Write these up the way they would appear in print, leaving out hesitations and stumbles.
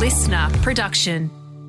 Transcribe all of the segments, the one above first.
listener production.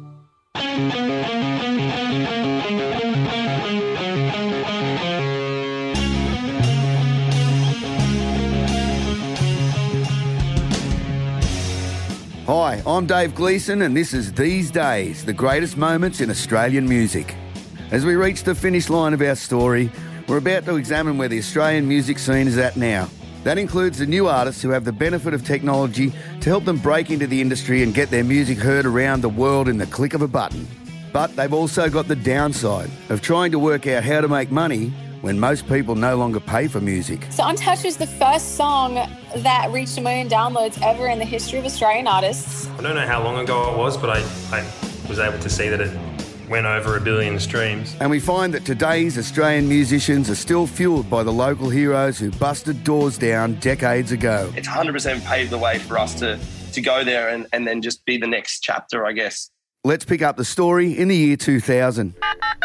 Hi, I'm Dave Gleeson and this is These Days, the greatest moments in Australian music. As we reach the finish line of our story, we're about to examine where the Australian music scene is at now. That includes the new artists who have the benefit of technology to help them break into the industry and get their music heard around the world in the click of a button. But they've also got the downside of trying to work out how to make money when most people no longer pay for music. So Untouched was the first song that reached 1 million downloads ever in the history of Australian artists. I don't know how long ago it was, but I was able to see that it went over 1 billion streams. And we find that today's Australian musicians are still fueled by the local heroes who busted doors down decades ago. It's 100% paved the way for us to go there and then just be the next chapter, I guess. Let's pick up the story in the year 2000.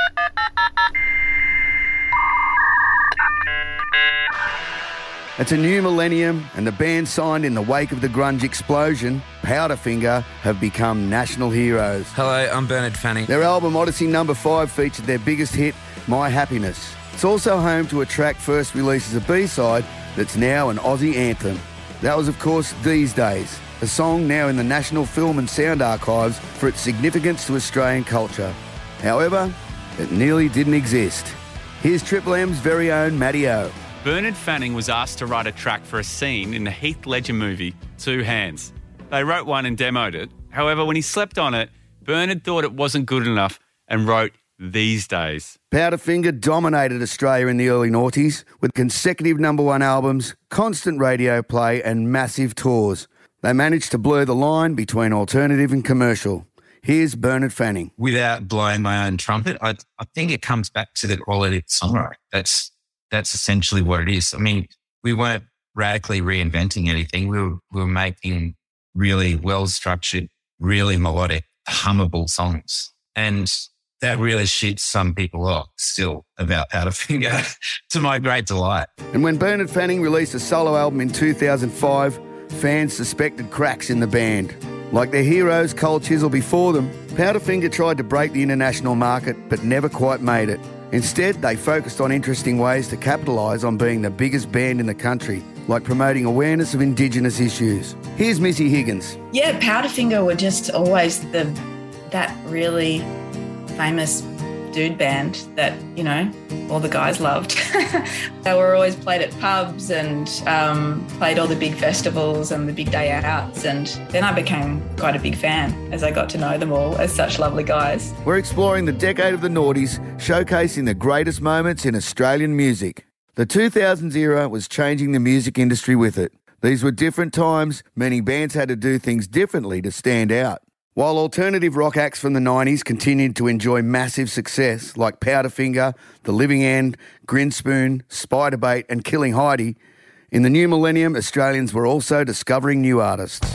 It's a new millennium and the band signed in the wake of the grunge explosion, Powderfinger, have become national heroes. Hello, I'm Bernard Fanning. Their album Odyssey No. 5 featured their biggest hit, My Happiness. It's also home to a track first released as a B-side that's now an Aussie anthem. That was, of course, These Days, a song now in the National Film and Sound Archives for its significance to Australian culture. However, it nearly didn't exist. Here's Triple M's very own Matty O. Bernard Fanning was asked to write a track for a scene in the Heath Ledger movie, Two Hands. They wrote one and demoed it. However, when he slept on it, Bernard thought it wasn't good enough and wrote These Days. Powderfinger dominated Australia in the early noughties with consecutive #1 albums, constant radio play and massive tours. They managed to blur the line between alternative and commercial. Here's Bernard Fanning. Without blowing my own trumpet, I think it comes back to the quality of the songwriting. That's essentially what it is. I mean, we weren't radically reinventing anything. We were making really well-structured, really melodic, hummable songs. And that really shits some people off still about Powderfinger, to my great delight. And when Bernard Fanning released a solo album in 2005, fans suspected cracks in the band. Like their heroes, Cole Chisel before them, Powderfinger tried to break the international market but never quite made it. Instead, they focused on interesting ways to capitalise on being the biggest band in the country, like promoting awareness of Indigenous issues. Here's Missy Higgins. Yeah, Powderfinger were just always that really famous dude band that, you know, all the guys loved. They were always played at pubs and played all the big festivals and the big day outs. And then I became quite a big fan as I got to know them all as such lovely guys. We're exploring the decade of the noughties, showcasing the greatest moments in Australian music. The 2000s era was changing the music industry with it. These were different times, meaning bands had to do things differently to stand out. While alternative rock acts from the 90s continued to enjoy massive success, like Powderfinger, The Living End, Grinspoon, Spiderbait and Killing Heidi, in the new millennium, Australians were also discovering new artists.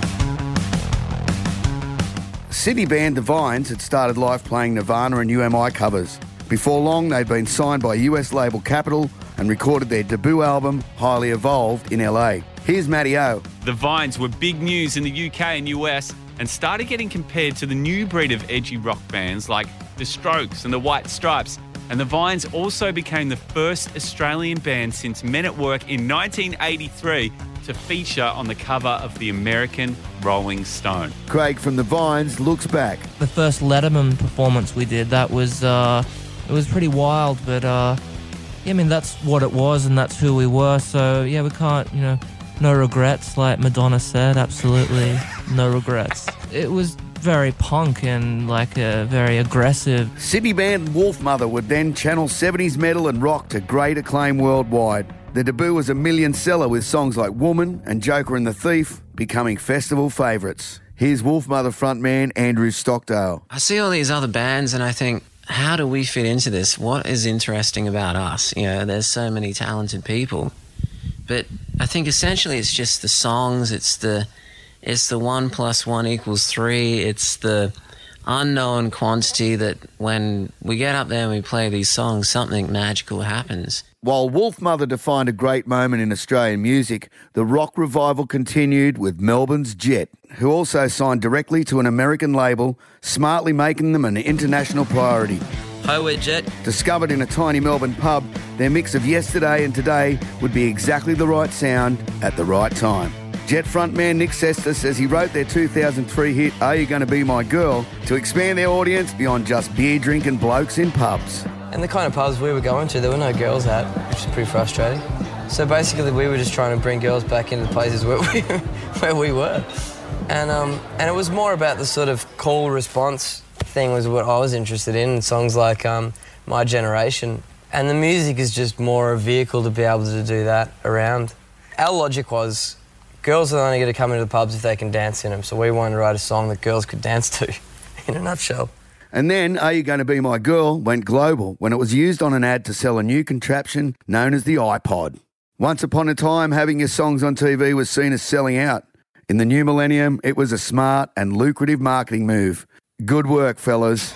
Sydney band The Vines had started life playing Nirvana and UMI covers. Before long, they'd been signed by US label Capitol and recorded their debut album, Highly Evolved, in LA. Here's Matty O. The Vines were big news in the UK and US and started getting compared to the new breed of edgy rock bands like The Strokes and the White Stripes. And the Vines also became the first Australian band since Men at Work in 1983 to feature on the cover of the American Rolling Stone. Craig from the Vines looks back. The first Letterman performance we did, that was it was pretty wild, but yeah, I mean, that's what it was and that's who we were. So yeah, we can't, no regrets, like Madonna said, absolutely no regrets. It was very punk and like a very aggressive. Sydney band Wolfmother would then channel 70s metal and rock to great acclaim worldwide. Their debut was a million seller with songs like Woman and Joker and the Thief becoming festival favourites. Here's Wolfmother frontman Andrew Stockdale. I see all these other bands and I think, how do we fit into this? What is interesting about us? There's so many talented people. But I think essentially it's just the songs, it's the 1 + 1 = 3, it's the unknown quantity that when we get up there and we play these songs, something magical happens. While Wolfmother defined a great moment in Australian music, the rock revival continued with Melbourne's Jet, who also signed directly to an American label, smartly making them an international priority. Hi, we're Jet. Discovered in a tiny Melbourne pub, their mix of yesterday and today would be exactly the right sound at the right time. Jet frontman Nick Sesta says he wrote their 2003 hit Are You Gonna Be My Girl to expand their audience beyond just beer-drinking blokes in pubs. And the kind of pubs we were going to, there were no girls at, which is pretty frustrating. So basically we were just trying to bring girls back into the places where we were. And it was more about the sort of call response thing was what I was interested in songs like My Generation. And the music is just more a vehicle to be able to do that around. Our logic was girls are only going to come into the pubs if they can dance in them, so we wanted to write a song that girls could dance to, in a nutshell. And then Are You Gonna Be My Girl went global when it was used on an ad to sell a new contraption known as the iPod. Once upon a time, having your songs on TV was seen as selling out. In the new millennium, it was a smart and lucrative marketing move. Good work, fellas.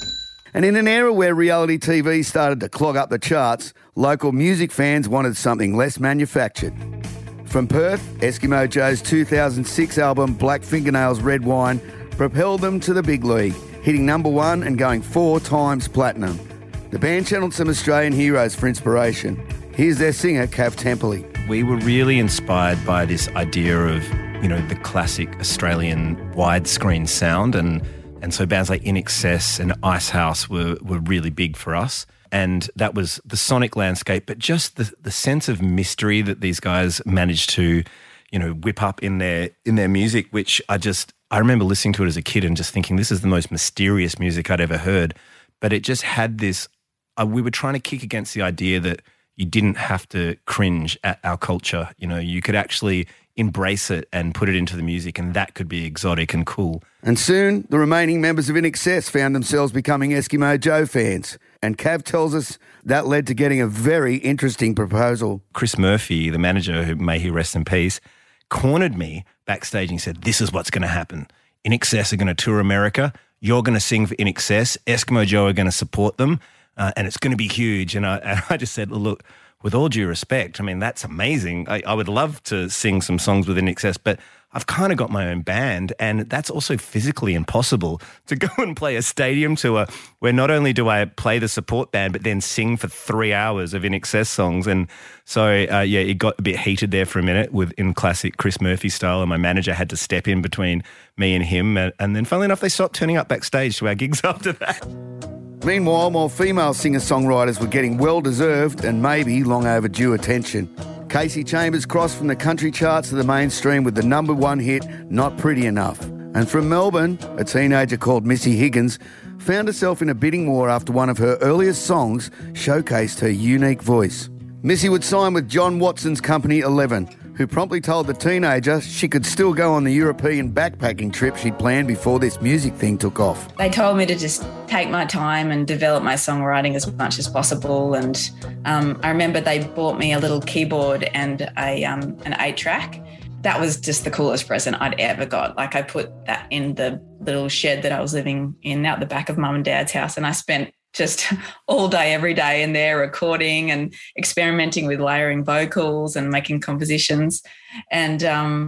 And in an era where reality TV started to clog up the charts, local music fans wanted something less manufactured. From Perth, Eskimo Joe's 2006 album Black Fingernails Red Wine propelled them to the big league, hitting number 1 and going 4 times platinum. The band channeled some Australian heroes for inspiration. Here's their singer, Cav Temperley. We were really inspired by this idea of, the classic Australian widescreen sound, and so bands like INXS and Icehouse were really big for us. And that was the sonic landscape, but just the sense of mystery that these guys managed to, whip up in their music, which I remember listening to it as a kid and just thinking this is the most mysterious music I'd ever heard. But it just had this, we were trying to kick against the idea that you didn't have to cringe at our culture. You could actually embrace it and put it into the music, and that could be exotic and cool. And soon, the remaining members of INXS found themselves becoming Eskimo Joe fans. And Cav tells us that led to getting a very interesting proposal. Chris Murphy, the manager, who may he rest in peace, cornered me backstage and he said, this is what's going to happen. INXS are going to tour America. You're going to sing for INXS. Eskimo Joe are going to support them. And it's going to be huge. And I just said, look, with all due respect, that's amazing. I would love to sing some songs with INXS, but I've kind of got my own band, and that's also physically impossible to go and play a stadium tour where not only do I play the support band, but then sing for 3 hours of INXS songs. And so, it got a bit heated there for a minute in classic Chris Murphy style, and my manager had to step in between me and him. And then funnily enough, they stopped turning up backstage to our gigs after that. Meanwhile, more female singer-songwriters were getting well-deserved and maybe long overdue attention. Casey Chambers crossed from the country charts to the mainstream with the number 1 hit, Not Pretty Enough. And from Melbourne, a teenager called Missy Higgins found herself in a bidding war after one of her earliest songs showcased her unique voice. Missy would sign with John Watson's company 11, who promptly told the teenager she could still go on the European backpacking trip she'd planned before this music thing took off. They told me to just take my time and develop my songwriting as much as possible. And I remember they bought me a little keyboard and an 8-track. That was just the coolest present I'd ever got. Like, I put that in the little shed that I was living in out the back of Mum and Dad's house, and I spent just all day, every day in there recording and experimenting with layering vocals and making compositions. And,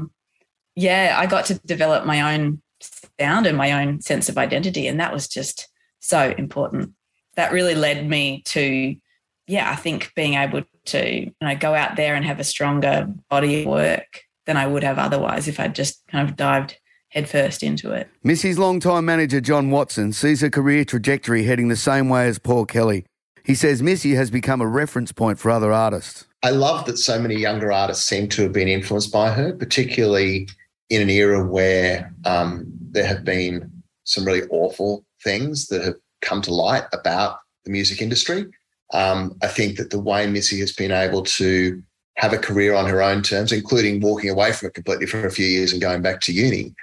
I got to develop my own sound and my own sense of identity, and that was just so important. That really led me to, I think being able to go out there and have a stronger body of work than I would have otherwise if I'd just kind of dived headfirst into it. Missy's longtime manager, John Watson, sees her career trajectory heading the same way as Paul Kelly. He says Missy has become a reference point for other artists. I love that so many younger artists seem to have been influenced by her, particularly in an era where there have been some really awful things that have come to light about the music industry. I think that the way Missy has been able to have a career on her own terms, including walking away from it completely for a few years and going back to uni,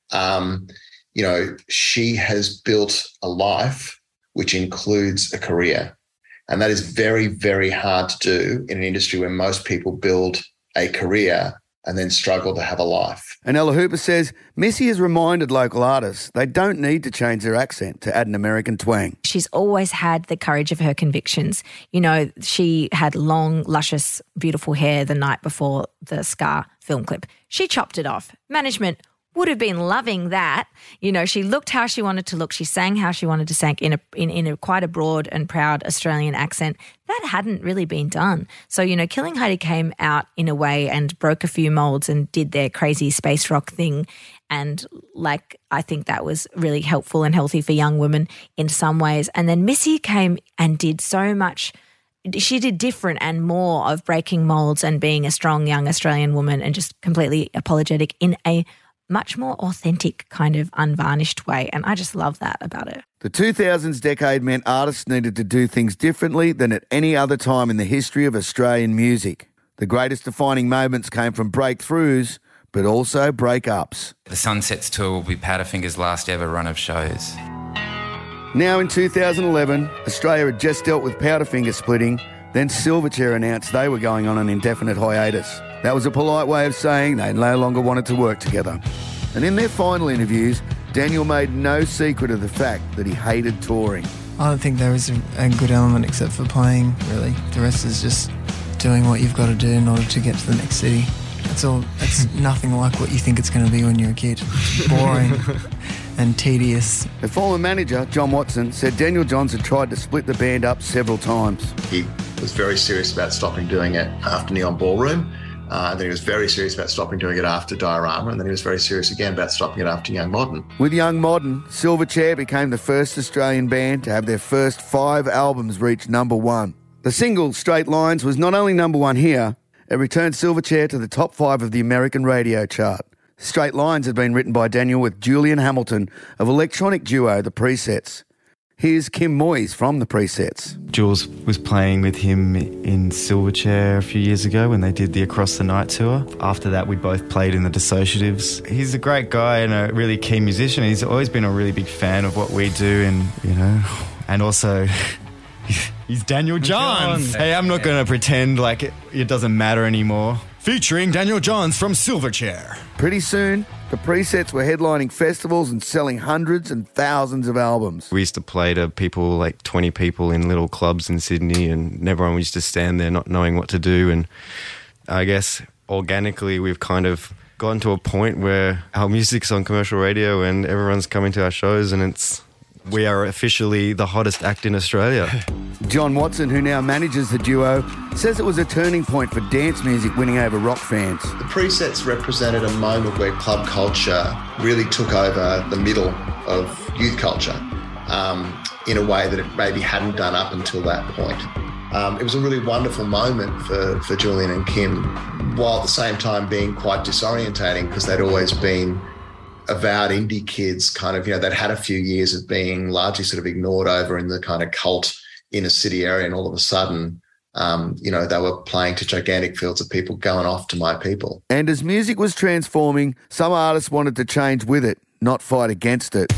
she has built a life which includes a career. And that is very, very hard to do in an industry where most people build a career and then struggled to have a life. And Ella Hooper says Missy has reminded local artists they don't need to change their accent to add an American twang. She's always had the courage of her convictions. You know, she had long, luscious, beautiful hair the night before the Scar film clip. She chopped it off. Management would have been loving that. You know, she looked how she wanted to look. She sang how she wanted to sing in a quite a broad and proud Australian accent. That hadn't really been done. So, you know, Killing Heidi came out in a way and broke a few molds and did their crazy space rock thing. And I think that was really helpful and healthy for young women in some ways. And then Missy came and did so much. She did different and more of breaking molds and being a strong young Australian woman and just completely apologetic in a much more authentic kind of unvarnished way. And I just love that about her. The 2000s decade meant artists needed to do things differently than at any other time in the history of Australian music. The greatest defining moments came from breakthroughs, but also breakups. The Sunsets Tour will be Powderfinger's last ever run of shows. Now in 2011, Australia had just dealt with Powderfinger splitting, then Silverchair announced they were going on an indefinite hiatus. That was a polite way of saying they no longer wanted to work together. And in their final interviews, Daniel made no secret of the fact that he hated touring. I don't think there is a good element except for playing, really. The rest is just doing what you've got to do in order to get to the next city. It's nothing like what you think it's going to be when you're a kid. Boring and tedious. The former manager, John Watson, said Daniel Johns had tried to split the band up several times. He was very serious about stopping doing it after Neon Ballroom. And then he was very serious about stopping doing it after Diorama, and then he was very serious again about stopping it after Young Modern. With Young Modern, Silverchair became the first Australian band to have their first 5 albums reach number 1. The single, Straight Lines, was not only number 1 here, it returned Silverchair to the top 5 of the American radio chart. Straight Lines had been written by Daniel with Julian Hamilton of electronic duo The Presets. Here's Kim Moyes from The Presets. Jules was playing with him in Silverchair a few years ago when they did the Across the Night tour. After that, we both played in the Dissociatives. He's a great guy and a really keen musician. He's always been a really big fan of what we do and also he's Daniel Johns. Hey, I'm not going to pretend like it doesn't matter anymore. Featuring Daniel Johns from Silverchair. Pretty soon, The Presets were headlining festivals and selling hundreds and thousands of albums. We used to play to people, like 20 people in little clubs in Sydney, and everyone used to stand there not knowing what to do. And I guess organically we've kind of gotten to a point where our music's on commercial radio and everyone's coming to our shows, and we are officially the hottest act in Australia. John Watson, who now manages the duo, says it was a turning point for dance music winning over rock fans. The Presets represented a moment where club culture really took over the middle of youth culture in a way that it maybe hadn't done up until that point. It was a really wonderful moment for Julian and Kim, while at the same time being quite disorientating because they'd always been avowed indie kids, kind of, they'd had a few years of being largely sort of ignored over in the kind of cult inner city area, and all of a sudden, they were playing to gigantic fields of people going off to My People. And as music was transforming, some artists wanted to change with it, not fight against it.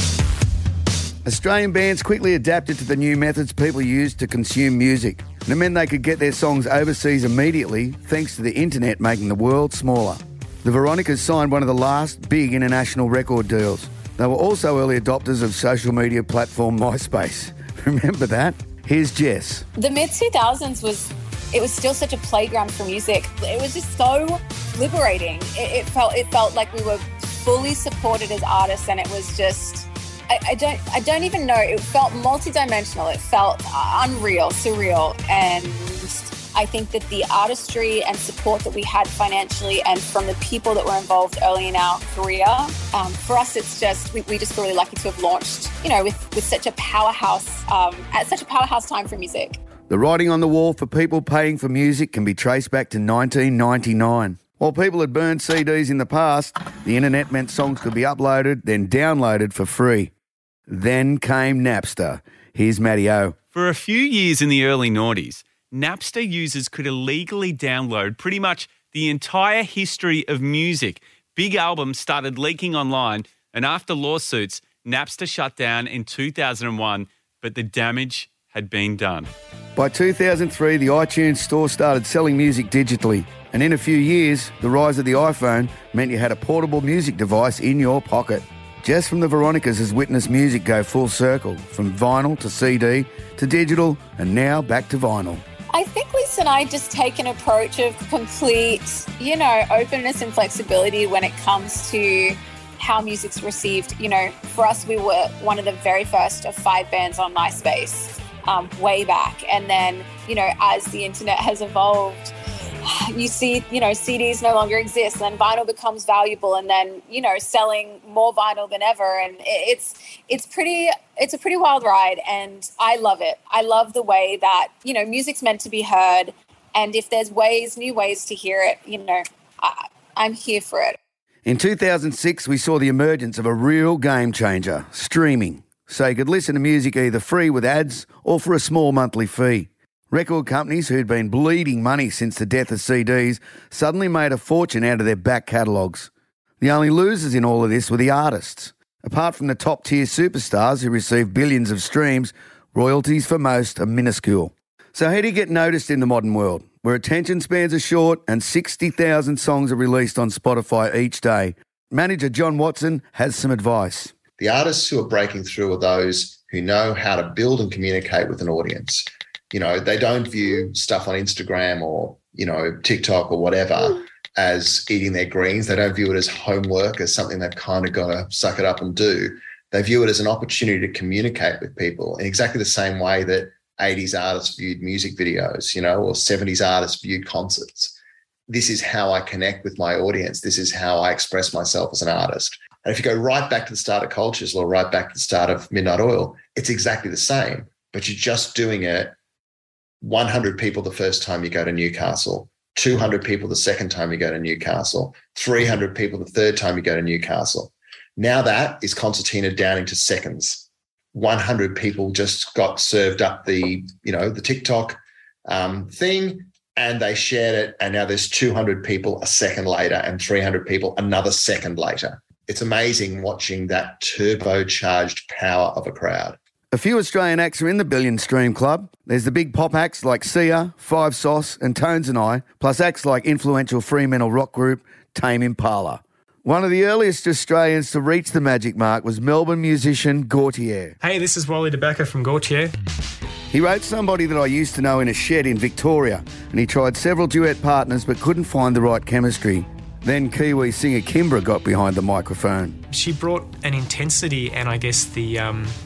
Australian bands quickly adapted to the new methods people used to consume music. And it meant they could get their songs overseas immediately, thanks to the internet making the world smaller. The Veronicas signed one of the last big international record deals. They were also early adopters of social media platform MySpace. Remember that? Here's Jess. The mid-2000s was still such a playground for music. It was just so liberating. It felt like we were fully supported as artists, and it was just, I don't even know. It felt multidimensional. It felt unreal, surreal, and I think that the artistry and support that we had financially and from the people that were involved early in our career, for us, it's just, we just feel really lucky to have launched, with such a powerhouse, at such a powerhouse time for music. The writing on the wall for people paying for music can be traced back to 1999. While people had burned CDs in the past, the internet meant songs could be uploaded, then downloaded for free. Then came Napster. Here's Matty O. For a few years in the early noughties, Napster users could illegally download pretty much the entire history of music. Big albums started leaking online, and after lawsuits, Napster shut down in 2001, but the damage had been done. By 2003, the iTunes store started selling music digitally, And in a few years, the rise of the iPhone meant you had a portable music device in your pocket. Jess from the Veronicas has witnessed music go full circle, from vinyl to CD to digital and now back to vinyl. I think Lisa and I just take an approach of complete, openness and flexibility when it comes to how music's received. For us, we were one of the very first of 5 bands on MySpace way back. And then, as the internet has evolved, you see, CDs no longer exist, and vinyl becomes valuable, and then, selling more vinyl than ever. And it's a pretty wild ride, and I love it. I love the way that, music's meant to be heard. And if there's new ways to hear it, I'm here for it. In 2006, we saw the emergence of a real game changer, streaming. So you could listen to music either free with ads or for a small monthly fee. Record companies who'd been bleeding money since the death of CDs suddenly made a fortune out of their back catalogues. The only losers in all of this were the artists. Apart from the top-tier superstars who receive billions of streams, royalties for most are minuscule. So how do you get noticed in the modern world, where attention spans are short and 60,000 songs are released on Spotify each day? Manager John Watson has some advice. The artists who are breaking through are those who know how to build and communicate with an audience. They don't view stuff on Instagram or, TikTok or whatever as eating their greens. They don't view it as homework, as something they've kind of got to suck it up and do. They view it as an opportunity to communicate with people in exactly the same way that 80s artists viewed music videos, or 70s artists viewed concerts. This is how I connect with my audience. This is how I express myself as an artist. And if you go right back to the start of Cultures or right back to the start of Midnight Oil, it's exactly the same, but you're just doing it 100 people the first time you go to Newcastle, 200 people the second time you go to Newcastle, 300 people the third time you go to Newcastle. Now that is concertina down into seconds. 100 people just got served up the TikTok thing, and they shared it, and now there's 200 people a second later and 300 people another second later. It's amazing watching that turbocharged power of a crowd. A few Australian acts are in the Billion Stream Club. There's the big pop acts like Sia, Five Sauce and Tones and I, plus acts like influential Fremantle rock group Tame Impala. One of the earliest Australians to reach the magic mark was Melbourne musician Gautier. Hey, this is Wally DeBacca from Gautier. He wrote Somebody That I Used to Know in a Shed in Victoria, and he tried several duet partners but couldn't find the right chemistry. Then Kiwi singer Kimbra got behind the microphone. She brought an intensity and I guess the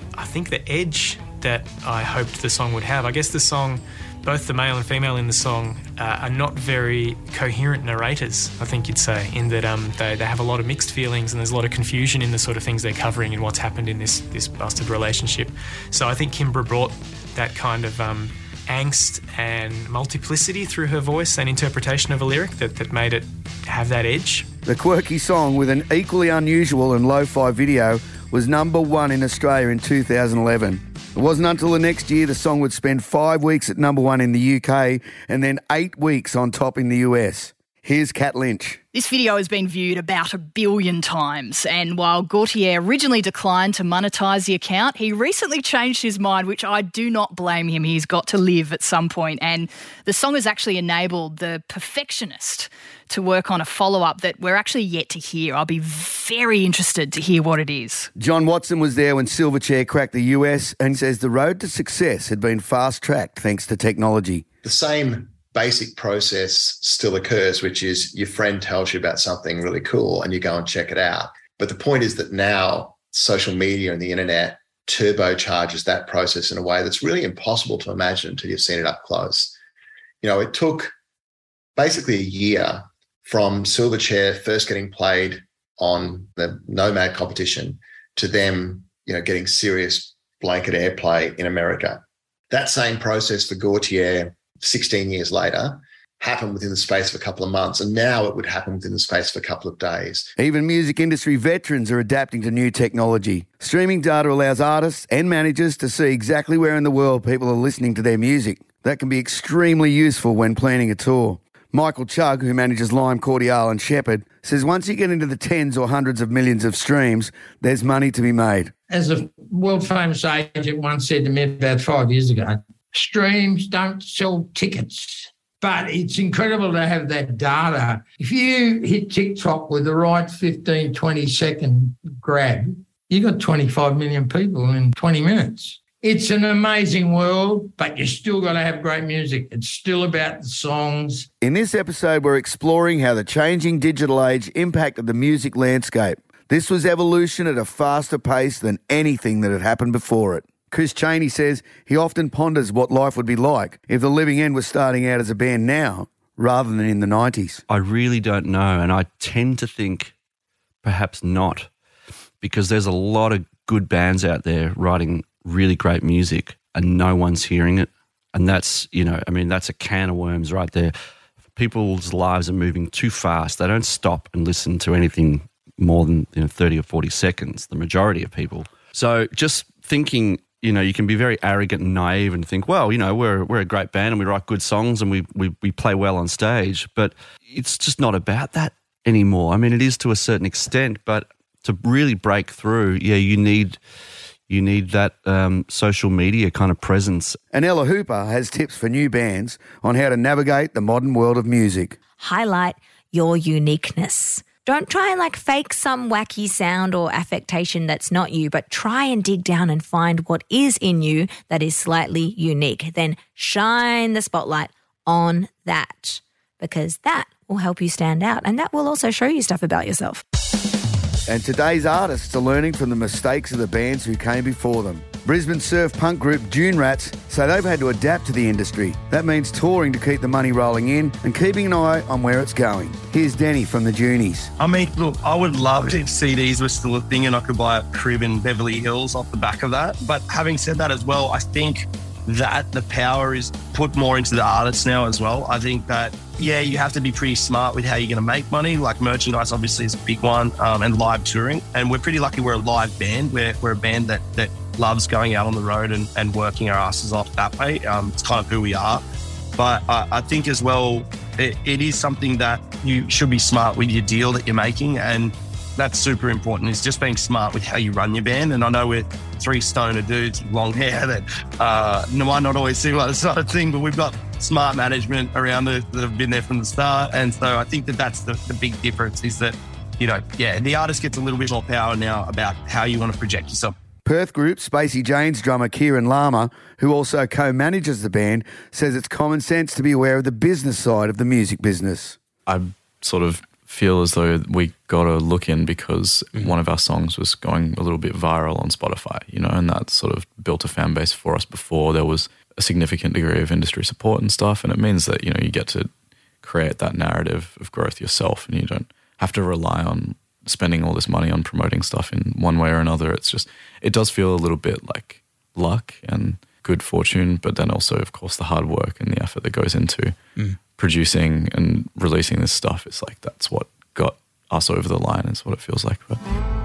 edge that I hoped the song would have. I guess the song, both the male and female in the song, are not very coherent narrators, I think you'd say, in that they have a lot of mixed feelings and there's a lot of confusion in the sort of things they're covering and what's happened in this busted relationship. So I think Kimbra brought that kind of angst and multiplicity through her voice and interpretation of a lyric that made it have that edge. The quirky song, with an equally unusual and lo-fi video, was number 1 in Australia in 2011. It wasn't until the next year the song would spend 5 weeks at number 1 in the UK and then 8 weeks on top in the US. Here's Kat Lynch. This video has been viewed about 1 billion times, and while Gautier originally declined to monetise the account, he recently changed his mind, which I do not blame him. He's got to live at some point, and the song has actually enabled the Perfectionist to work on a follow-up that we're actually yet to hear. I'll be very interested to hear what it is. John Watson was there when Silverchair cracked the US and says the road to success had been fast-tracked thanks to technology. The same basic process still occurs, which is your friend tells you about something really cool and you go and check it out. But the point is that now social media and the internet turbocharges that process in a way that's really impossible to imagine until you've seen it up close. It took basically a year from Silverchair first getting played on the Nomad competition to them, getting serious blanket airplay in America. That same process for Gautier 16 years later happened within the space of a couple of months, and now it would happen within the space of a couple of days. Even music industry veterans are adapting to new technology. Streaming data allows artists and managers to see exactly where in the world people are listening to their music. That can be extremely useful when planning a tour. Michael Chugg, who manages Lime, Cordial and Shepherd, says once you get into the tens or hundreds of millions of streams, there's money to be made. As a world-famous agent once said to me about 5 years ago, streams don't sell tickets. But it's incredible to have that data. If you hit TikTok with the right 15, 20-second grab, you got 25 million people in 20 minutes. It's an amazing world, but you still got to have great music. It's still about the songs. In this episode, we're exploring how the changing digital age impacted the music landscape. This was evolution at a faster pace than anything that had happened before it. Chris Chaney says he often ponders what life would be like if The Living End was starting out as a band now rather than in the 90s. I really don't know, and I tend to think perhaps not, because there's a lot of good bands out there writing really great music and no one's hearing it. And that's, that's a can of worms right there. People's lives are moving too fast. They don't stop and listen to anything more than 30 or 40 seconds, the majority of people. So just thinking, you can be very arrogant and naive and think, well, we're a great band and we write good songs and we play well on stage, but it's just not about that anymore. I mean, it is to a certain extent, but to really break through, you need that social media kind of presence. And Ella Hooper has tips for new bands on how to navigate the modern world of music. Highlight your uniqueness. Don't try and fake some wacky sound or affectation that's not you, but try and dig down and find what is in you that is slightly unique. Then shine the spotlight on that, because that will help you stand out and that will also show you stuff about yourself. And today's artists are learning from the mistakes of the bands who came before them. Brisbane surf punk group Dune Rats say they've had to adapt to the industry. That means touring to keep the money rolling in and keeping an eye on where it's going. Here's Denny from the Junies. I mean, look, I would love it if CDs were still a thing and I could buy a crib in Beverly Hills off the back of that. But having said that as well, I think that the power is put more into the artists now as well. I think that, you have to be pretty smart with how you're going to make money. Like merchandise obviously is a big one, and live touring. And we're pretty lucky we're a live band. We're a band that loves going out on the road and working our asses off that way. It's kind of who we are. But I think as well, it is something that you should be smart with your deal that you're making, and that's super important, is just being smart with how you run your band. And I know we're three stoner dudes with long hair that might not always seem like the sort of thing, but we've got smart management around that have been there from the start. And so I think that's the big difference, is that, the artist gets a little bit more power now about how you want to project yourself. Perth group Spacey Jane's drummer Kieran Lama, who also co-manages the band, says it's common sense to be aware of the business side of the music business. I sort of feel as though we got to look in because one of our songs was going a little bit viral on Spotify, and that sort of built a fan base for us before there was a significant degree of industry support and stuff. And it means that, you get to create that narrative of growth yourself, and you don't have to rely on spending all this money on promoting stuff in one way or another. It's just, it does feel a little bit like luck and good fortune, but then also, of course, the hard work and the effort that goes into producing and releasing this stuff. It's like, that's what got us over the line, is what it feels like. But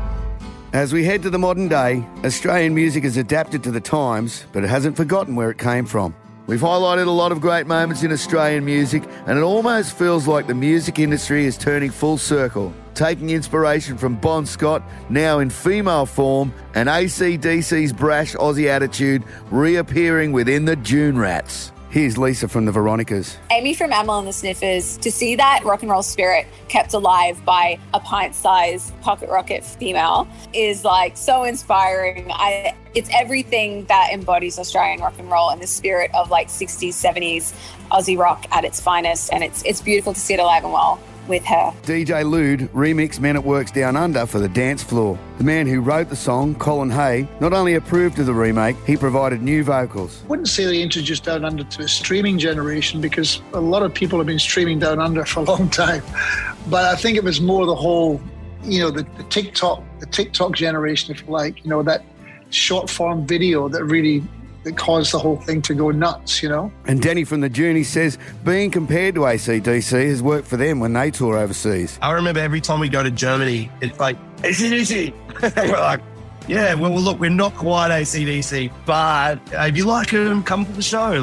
as we head to the modern day, Australian music has adapted to the times, but it hasn't forgotten where it came from. We've highlighted a lot of great moments in Australian music, and it almost feels like the music industry is turning full circle, taking inspiration from Bon Scott, now in female form, and AC/DC's brash Aussie attitude reappearing within the Dune Rats. Here's Lisa from the Veronicas. Amy from Amyl and the Sniffers, to see that rock and roll spirit kept alive by a pint-sized pocket rocket female is so inspiring. It's everything that embodies Australian rock and roll and the spirit of 60s, 70s Aussie rock at its finest, and it's beautiful to see it alive and well with her. DJ Lude remixed Men at Work's Down Under for the dance floor. The man who wrote the song, Colin Hay, not only approved of the remake, he provided new vocals. I wouldn't say they introduced Down Under to a streaming generation, because a lot of people have been streaming Down Under for a long time. But I think it was more the whole, the TikTok generation, if you like, that short form video that caused the whole thing to go nuts, And Danny from the Junies says being compared to AC/DC has worked for them when they tour overseas. I remember every time we go to Germany, it's like, AC/DC. We're like, yeah, well, look, we're not quite AC/DC, but if you like them, come to the show.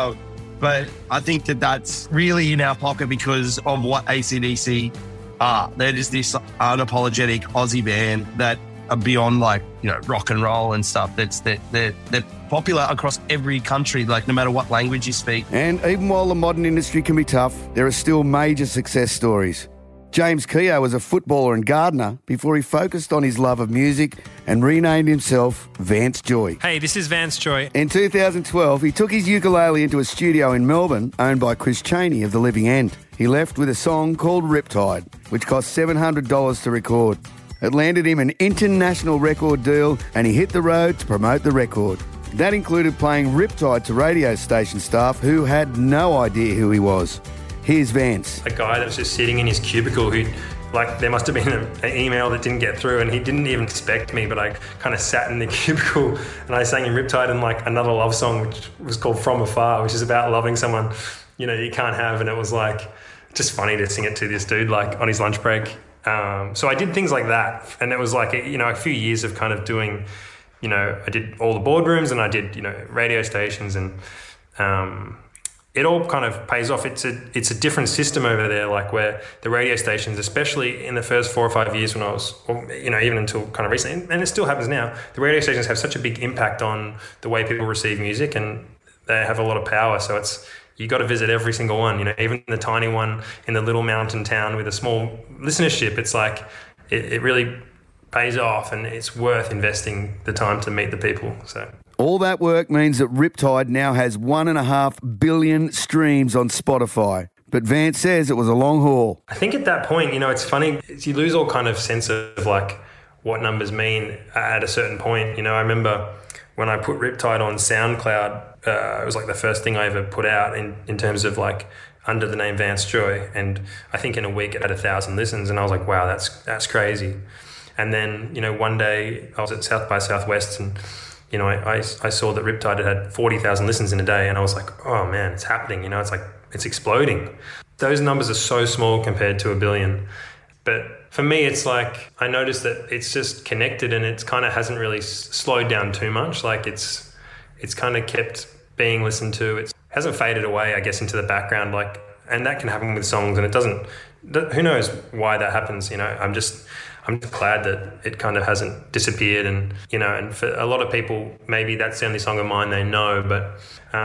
But I think that's really in our pocket because of what AC/DC are. They're just this unapologetic Aussie band that are beyond like, rock and roll and stuff. They're popular across every country, like no matter what language you speak. And even while the modern industry can be tough, there are still major success stories. James Keogh was a footballer and gardener before he focused on his love of music and renamed himself Vance Joy. Hey, this is Vance Joy. In 2012, he took his ukulele into a studio in Melbourne owned by Chris Cheney of The Living End. He left with a song called Riptide, which cost $700 to record. It landed him an international record deal and he hit the road to promote the record. That included playing Riptide to radio station staff who had no idea who he was. Here's Vance. A guy that was just sitting in his cubicle who, there must have been an email that didn't get through and he didn't even expect me, but I kind of sat in the cubicle and I sang him Riptide and another love song, which was called From Afar, which is about loving someone, you can't have. And it was just funny to sing it to this dude, on his lunch break. So I did things like that. And it was a few years of kind of doing, I did all the boardrooms and I did, radio stations and, it all kind of pays off. It's a different system over there, where the radio stations, especially in the first 4 or 5 years when I was, even until kind of recently, and it still happens now, the radio stations have such a big impact on the way people receive music and they have a lot of power. So you got to visit every single one, even the tiny one in the little mountain town with a small listenership. It's it really pays off and it's worth investing the time to meet the people. So. All that work means that Riptide now has 1.5 billion streams on Spotify. But Vance says it was a long haul. I think at that point, it's funny, you lose all kind of sense of what numbers mean at a certain point. I remember when I put Riptide on SoundCloud, it was the first thing I ever put out in terms of under the name Vance Joy. And I think in a week it had 1,000 listens and I was like, wow, that's crazy. And then, one day I was at South by Southwest and I saw that Riptide had 40,000 listens in a day and I was like, oh man, it's happening. It's exploding. Those numbers are so small compared to 1 billion. But for me, it's I noticed that it's just connected and it kind of hasn't really slowed down too much. It's kind of kept being listened to. It hasn't faded away, I guess, into the background. And that can happen with songs and it doesn't, who knows why that happens. I'm just glad that it kind of hasn't disappeared and for a lot of people, maybe that's the only song of mine they know, but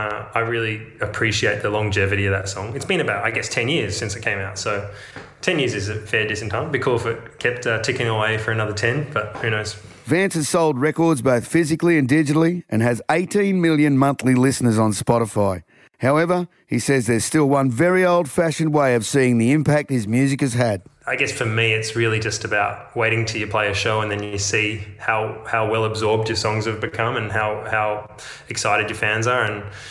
I really appreciate the longevity of that song. It's been about, I guess, 10 years since it came out. So 10 years is a fair decent time. It'd be cool if it kept ticking away for another 10, but who knows. Vance has sold records both physically and digitally and has 18 million monthly listeners on Spotify. However, he says there's still one very old-fashioned way of seeing the impact his music has had. I guess for me, it's really just about waiting till you play a show and then you see how well absorbed your songs have become and how excited your fans are.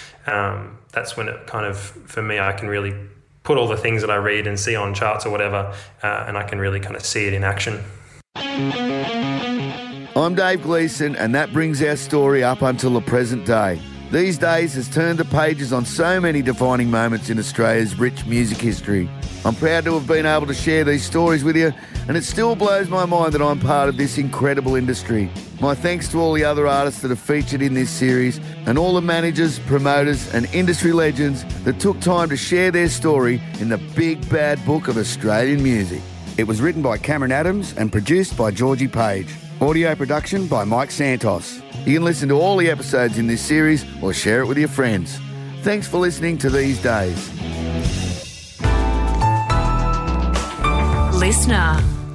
And that's when it kind of, for me, I can really put all the things that I read and see on charts or whatever, and I can really kind of see it in action. I'm Dave Gleeson, and that brings our story up until the present day. These Days has turned the pages on so many defining moments in Australia's rich music history. I'm proud to have been able to share these stories with you, and it still blows my mind that I'm part of this incredible industry. My thanks to all the other artists that are featured in this series and all the managers, promoters and industry legends that took time to share their story in the big bad book of Australian music. It was written by Cameron Adams and produced by Georgie Page. Audio production by Mike Santos. You can listen to all the episodes in this series or share it with your friends. Thanks for listening to These Days. Listener.